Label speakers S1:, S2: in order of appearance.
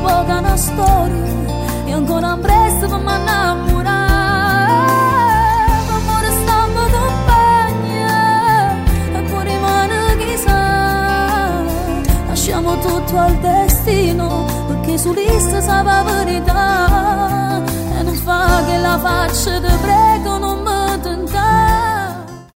S1: poca una storia e ancora presto per m'annamorare. Amore stampa compagna e poi rimane chissà. Lasciamo tutto al destino perché su lista sa la verità e non fa che la faccia di prego.